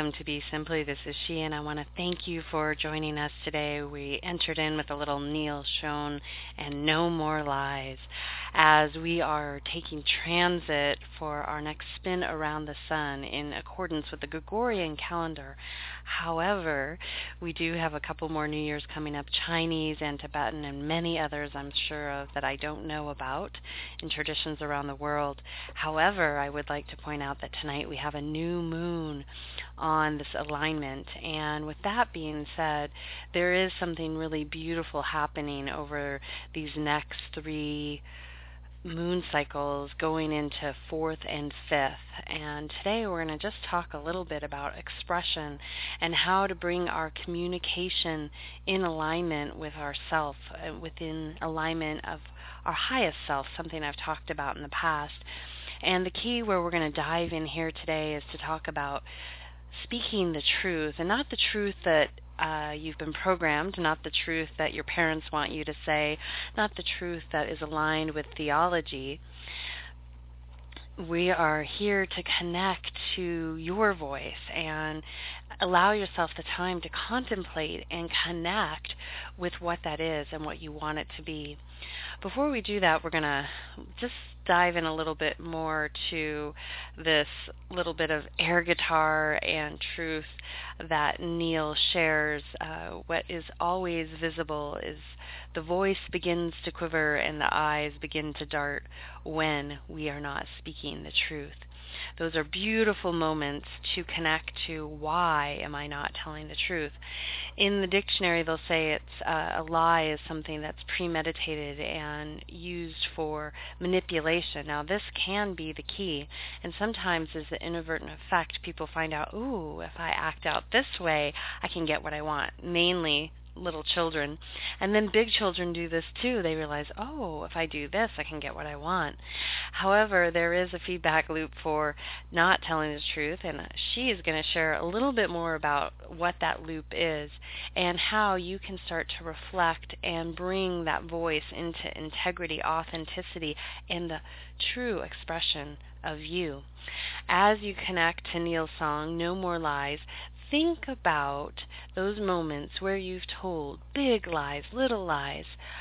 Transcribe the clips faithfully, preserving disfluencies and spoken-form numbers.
welcome to Be Simply. This is she, and I want to thank you for joining us today. We entered in with a little Neil Schon and No More Lies as we are taking transit for our next spin around the sun in accordance with the Gregorian calendar. However, we do have a couple more New Year's coming up, Chinese and Tibetan and many others I'm sure of that I don't know about in traditions around the world. However, I would like to point out that tonight we have a new moon on this alignment, and with that being said, there is something really beautiful happening over these next three moon cycles going into fourth and fifth. And today we're going to just talk a little bit about expression and how to bring our communication in alignment with ourself, uh, within alignment of our highest self, something I've talked about in the past. And the key where we're going to dive in here today is to talk about speaking the truth, and not the truth that uh, you've been programmed, not the truth that your parents want you to say, not the truth that is aligned with theology. We are here to connect to your voice and allow yourself the time to contemplate and connect with what that is and what you want it to be. Before we do that, we're going to just dive in a little bit more to this little bit of air guitar and truth that Neil shares. Uh, what is always visible is the voice begins to quiver and the eyes begin to dart when we are not speaking the truth. Those are beautiful moments to connect to why am I not telling the truth. In the dictionary, they'll say it's uh, a lie is something that's premeditated and used for manipulation. Now, this can be the key, and sometimes as the inadvertent effect, people find out, ooh, if I act out this way, I can get what I want, mainly little children. And then big children do this too. They realize, oh, if I do this, I can get what I want. However, there is a feedback loop for not telling the truth, and she is going to share a little bit more about what that loop is and how you can start to reflect and bring that voice into integrity, authenticity, and the true expression of you. As you connect to Neil's song, No More Lies, think about those moments where you've told big lies, little lies,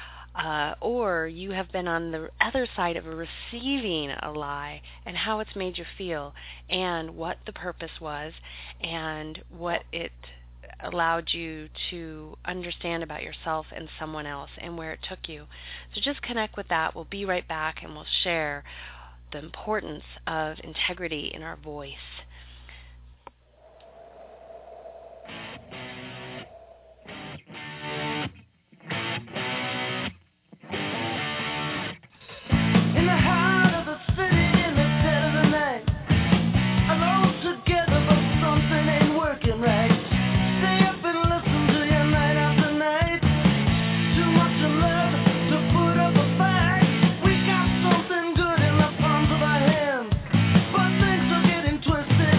uh, or you have been on the other side of receiving a lie and how it's made you feel and what the purpose was and what it allowed you to understand about yourself and someone else and where it took you. So just connect with that. We'll be right back and we'll share the importance of integrity in our voice. Twisted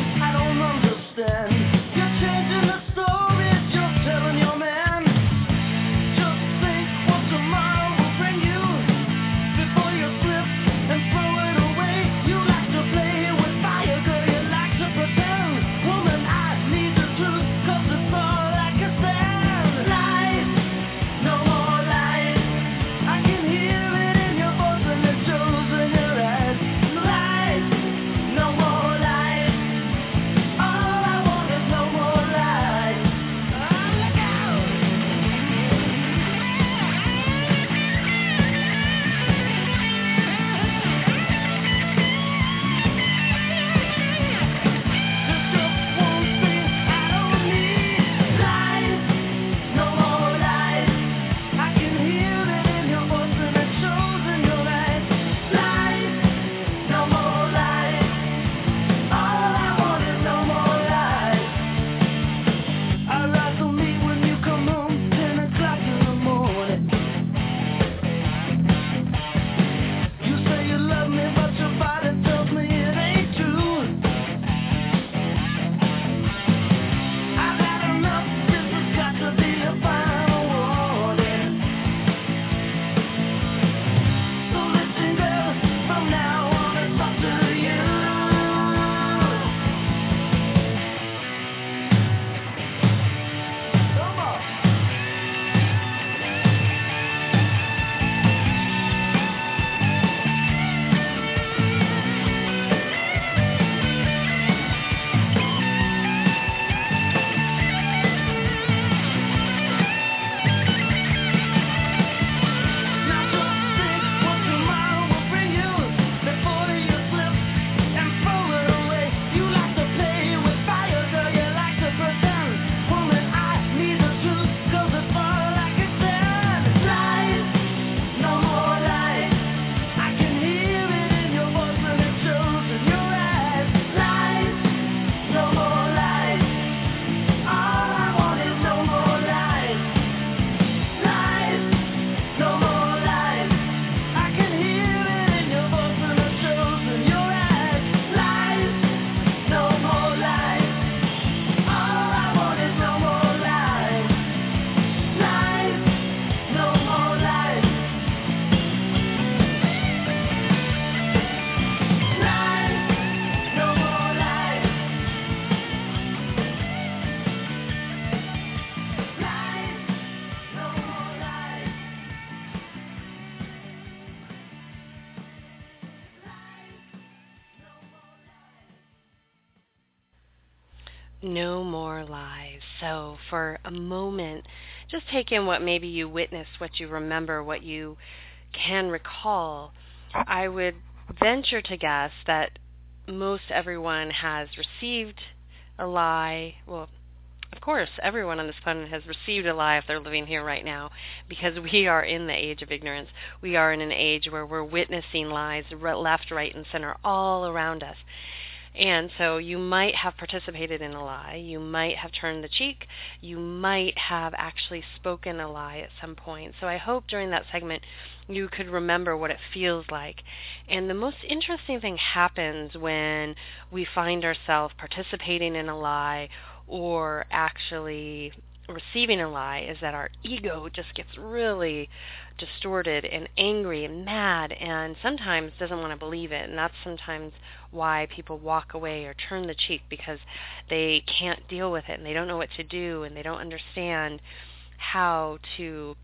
No more lies. So for a moment, just take in what maybe you witnessed, what you remember, what you can recall. I would venture to guess that most everyone has received a lie. Well, of course, everyone on this planet has received a lie if they're living here right now, because we are in the age of ignorance. We are in an age where we're witnessing lies left, right, and center all around us. And so you might have participated in a lie. You might have turned the cheek. You might have actually spoken a lie at some point. So I hope during that segment you could remember what it feels like. And the most interesting thing happens when we find ourselves participating in a lie or actually receiving a lie is that our ego just gets really distorted and angry and mad and sometimes doesn't want to believe it. And that's sometimes why people walk away or turn the cheek, because they can't deal with it and they don't know what to do and they don't understand how to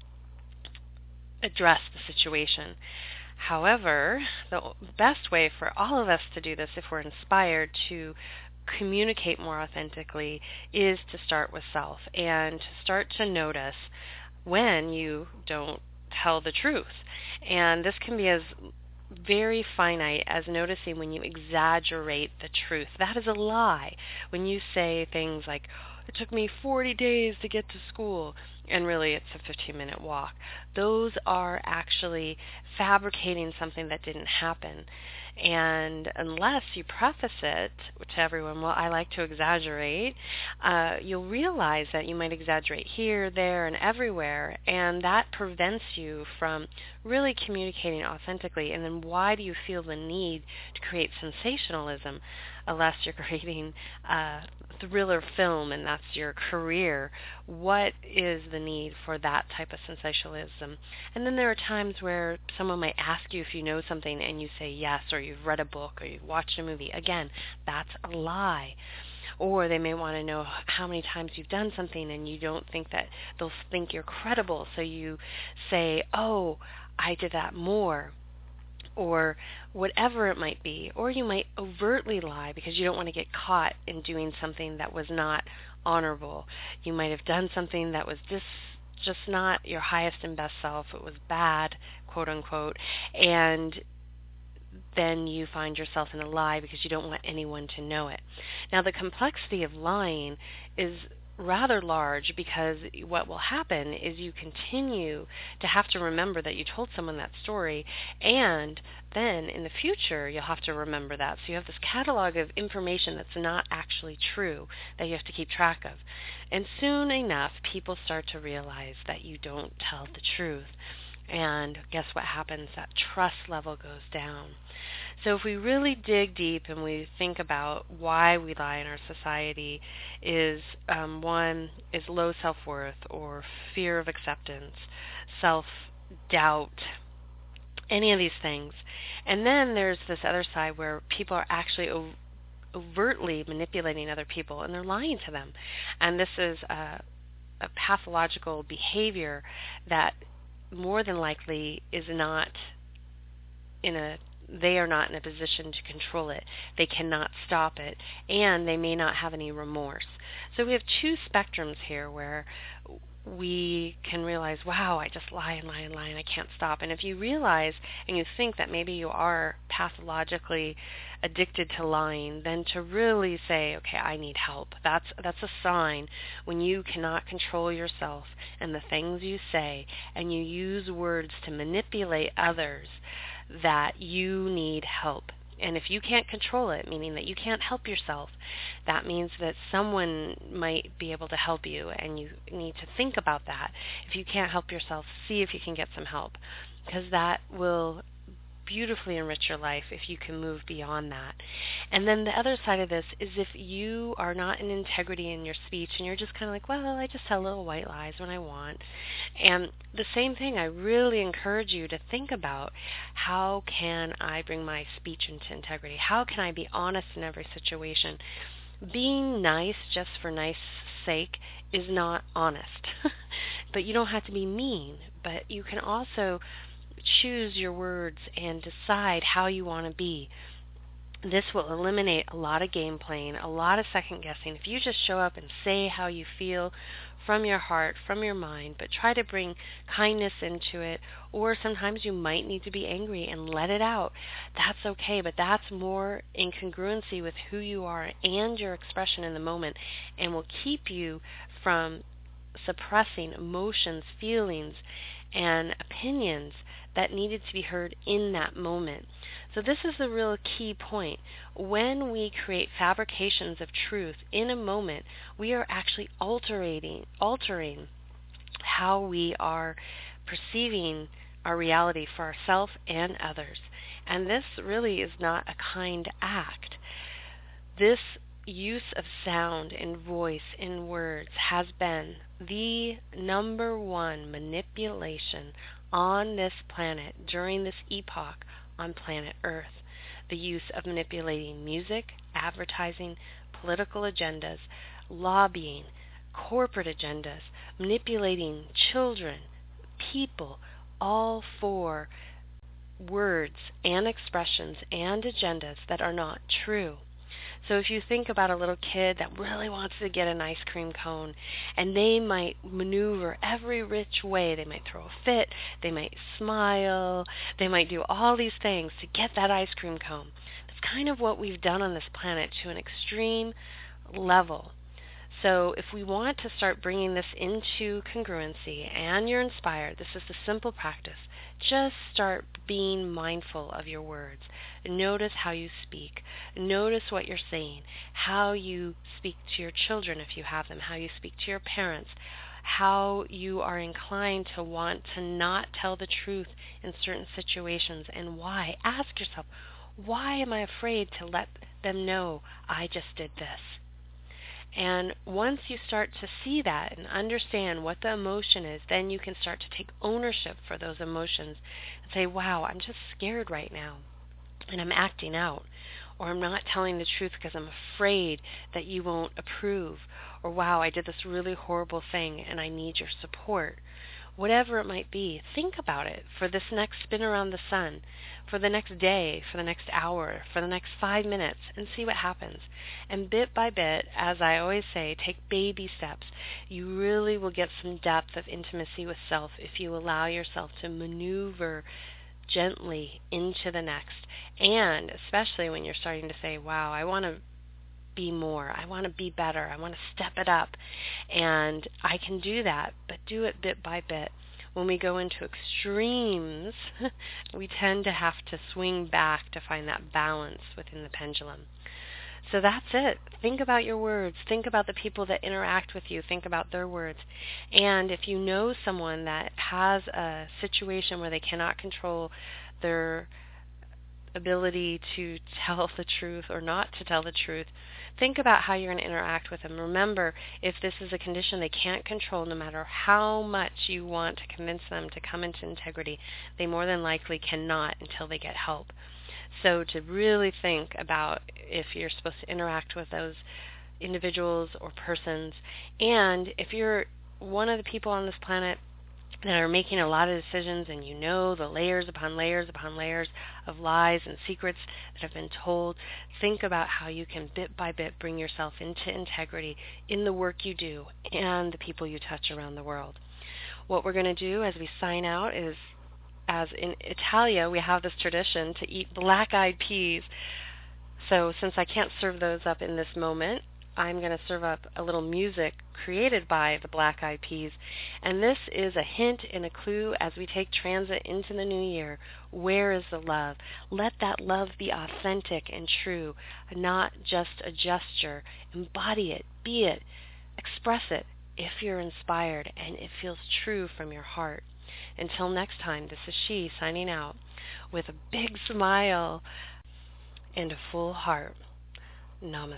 address the situation. However, the best way for all of us to do this, if we're inspired to communicate more authentically, is to start with self and to start to notice when you don't tell the truth. And this can be as very finite as noticing when you exaggerate the truth. That is a lie. When you say things like, it took me forty days to get to school, and really it's a fifteen minute walk. Those are actually fabricating something that didn't happen. And unless you preface it to everyone, well, I like to exaggerate, uh, you'll realize that you might exaggerate here, there, and everywhere, and that prevents you from really communicating authentically. And then why do you feel the need to create sensationalism unless you're creating a thriller film and that's your career? What is the need for that type of sensationalism? And then there are times where someone might ask you if you know something and you say yes, or you've read a book or you've watched a movie. Again, that's a lie. Or they may want to know how many times you've done something and you don't think that they'll think you're credible. So you say, oh, I did that more, or whatever it might be. Or you might overtly lie because you don't want to get caught in doing something that was not honorable. You might have done something that was just just not your highest and best self. It was bad, quote unquote, and then you find yourself in a lie because you don't want anyone to know it. Now, the complexity of lying is rather large, because what will happen is you continue to have to remember that you told someone that story, and then in the future you'll have to remember that. So you have this catalog of information that's not actually true that you have to keep track of. And soon enough, people start to realize that you don't tell the truth. And guess what happens? That trust level goes down. So if we really dig deep and we think about why we lie in our society, is um, one is low self-worth or fear of acceptance, self-doubt, any of these things. And then there's this other side where people are actually ov- overtly manipulating other people and they're lying to them. And this is a, a pathological behavior that more than likely is not in a they are not in a position to control it. They cannot stop it, and they may not have any remorse. So we have two spectrums here where we can realize, wow, I just lie and lie and lie and I can't stop. And if you realize and you think that maybe you are pathologically addicted to lying, then to really say, okay, I need help. That's that's a sign when you cannot control yourself and the things you say, and you use words to manipulate others, that you need help. And if you can't control it, meaning that you can't help yourself, that means that someone might be able to help you, and you need to think about that. If you can't help yourself, see if you can get some help, because that will beautifully enrich your life if you can move beyond that. And then the other side of this is if you are not in integrity in your speech and you're just kind of like, well, I just tell little white lies when I want. And the same thing, I really encourage you to think about, how can I bring my speech into integrity? How can I be honest in every situation? Being nice just for nice sake is not honest. But you don't have to be mean, but you can also choose your words and decide how you want to be. This will eliminate a lot of game playing, a lot of second guessing. If you just show up and say how you feel from your heart, from your mind, but try to bring kindness into it, or sometimes you might need to be angry and let it out. That's okay, but that's more in congruency with who you are and your expression in the moment, and will keep you from suppressing emotions, feelings, and opinions that needed to be heard in that moment. So this is the real key point. When we create fabrications of truth in a moment, we are actually altering, altering how we are perceiving our reality for ourselves and others. And this really is not a kind act. This use of sound and voice in words has been the number one manipulation on this planet during this epoch on planet Earth. The use of manipulating music, advertising, political agendas, lobbying, corporate agendas, manipulating children, people, all for words and expressions and agendas that are not true. So if you think about a little kid that really wants to get an ice cream cone, and they might maneuver every which way. They might throw a fit, they might smile, they might do all these things to get that ice cream cone. That's kind of what we've done on this planet to an extreme level. So if we want to start bringing this into congruency and you're inspired, this is the simple practice. Just start being mindful of your words. Notice how you speak. Notice what you're saying, how you speak to your children if you have them, how you speak to your parents, how you are inclined to want to not tell the truth in certain situations, and why. Ask yourself, why am I afraid to let them know I just did this? And once you start to see that and understand what the emotion is, then you can start to take ownership for those emotions and say, wow, I'm just scared right now and I'm acting out, or I'm not telling the truth because I'm afraid that you won't approve, or wow, I did this really horrible thing and I need your support. Whatever it might be, think about it for this next spin around the sun, for the next day, for the next hour, for the next five minutes, and see what happens. And bit by bit, as I always say, take baby steps. You really will get some depth of intimacy with self if you allow yourself to maneuver gently into the next. And especially when you're starting to say, wow, I want to be more, I want to be better, I want to step it up, and I can do that, but do it bit by bit. When we go into extremes, we tend to have to swing back to find that balance within the pendulum. So that's it. Think about your words. Think about the people that interact with you. Think about their words. And if you know someone that has a situation where they cannot control their ability to tell the truth or not to tell the truth, think about how you're going to interact with them. Remember, if this is a condition they can't control, no matter how much you want to convince them to come into integrity, they more than likely cannot until they get help. So to really think about if you're supposed to interact with those individuals or persons, and if you're one of the people on this planet that are making a lot of decisions, and you know the layers upon layers upon layers of lies and secrets that have been told, think about how you can bit by bit bring yourself into integrity in the work you do and the people you touch around the world. What we're going to do as we sign out is, as in Italia, we have this tradition to eat black-eyed peas. So since I can't serve those up in this moment, I'm going to serve up a little music created by the Black-Eyed Peas. And this is a hint and a clue as we take transit into the new year. Where is the love? Let that love be authentic and true, not just a gesture. Embody it, be it, express it if you're inspired and it feels true from your heart. Until next time, this is She signing out with a big smile and a full heart. Namaste.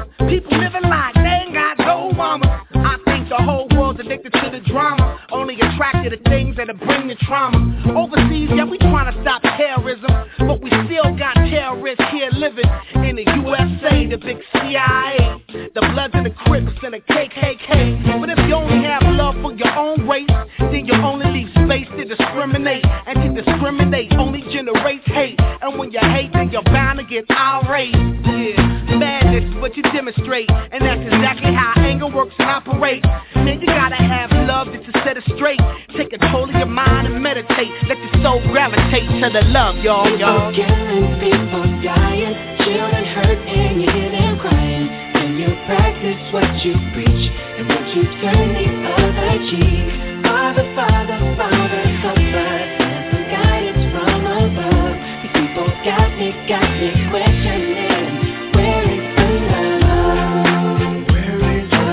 Addicted to the drama, only a to the things that'll bring the trauma. Overseas, yeah, we trying to stop terrorism, but we still got terrorists here living in the U S A, the big C I A, the Bloods and the Crips and the K K K. But if you only have love for your own race, then you only leave space to discriminate, and to discriminate only generates hate. And when you hate, then you're bound to get irate. Yeah, madness is what you demonstrate, and that's exactly how anger works and operates. Man, you gotta have love just to set it straight. Take control of your mind and meditate. Let your soul gravitate to the love, y'all, y'all. People killing, people dying, children hurt and you hear them crying. When you practice what you preach and what you turn the other cheek. Father, Father, Father, help us. Send some guidance from above. These people got me, got me questioning. Where is the love? Where is the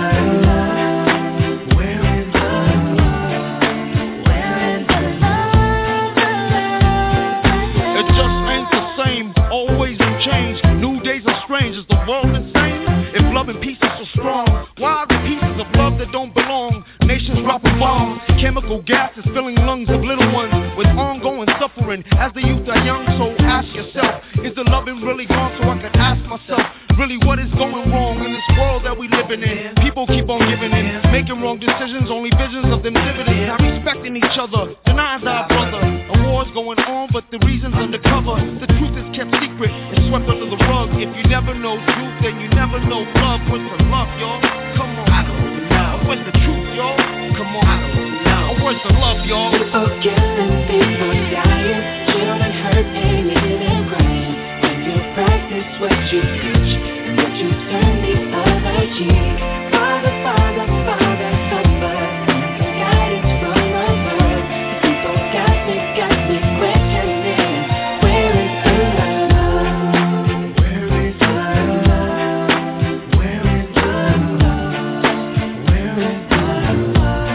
love? Where is the love? Where is the love? It just ain't the same, always in change. New days are strange, is the world insane? If love and peace are so strong, why are the pieces of love that don't belong? Nations dropping bombs, chemical gases filling lungs of little ones with ongoing suffering as the youth are young. So ask yourself, is the loving really gone? So I can ask myself, really what is going wrong in this world that we living in? People keep on giving in, making wrong decisions, only visions of them dividends. Not respecting each other, denies our brother. A war's going on, but the reason's undercover. The truth is kept secret, it's swept under the rug. If you never know truth, then you never know love. What's the love, y'all? Come on, I don't know. What's the truth, y'all? Come on, I don't know. What's the love, y'all? People killing, people dying, children hurt and you hear them crying. When you practice what you preach and what you turn the other cheek. Father, Father, Father, help us. Some guidance from above. These people got me, got me questioning. Where is the love? Where is the love? Where is the love? Where is the love?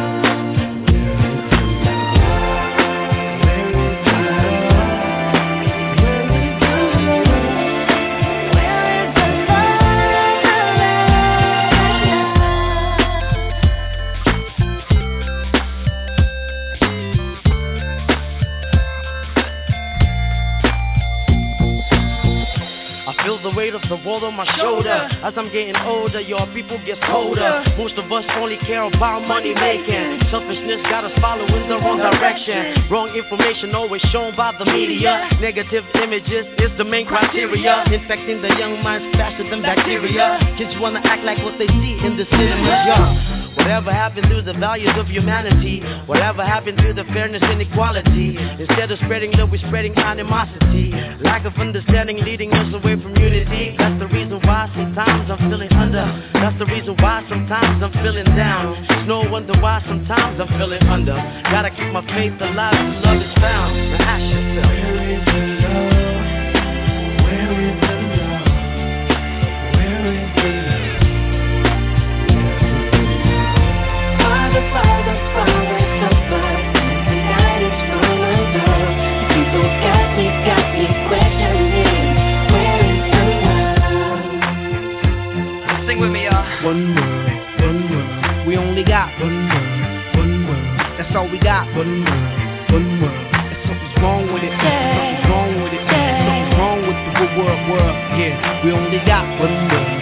Feel the weight of the world on my shoulder. As I'm getting older, your people get colder. Most of us only care about money making. Selfishness got us following the wrong direction. Wrong information always shown by the media. Negative images is the main criteria. Infecting the young minds faster than bacteria. Kids wanna act like what they see in the cinemas, yeah. Whatever happened to the values of humanity? Whatever happened to the fairness and equality? Instead of spreading love, we're spreading animosity. Lack of understanding leading us away from unity. That's the reason why sometimes I'm feeling under. That's the reason why sometimes I'm feeling down. It's no wonder why sometimes I'm feeling under. Gotta keep my faith alive till love is found. Now ask yourself, where is the love? Where is the love? Where is the love? Father, Father, Father, help us. Some guidance from above. People got me, got me questioning. Where is the love? Sing with me, y'all. One world, one world. We only got one world, one world. That's all we got. One world, one world. There's something's wrong with it. Something's wrong with it. Something's wrong with the world, world. Yeah, we only got one world.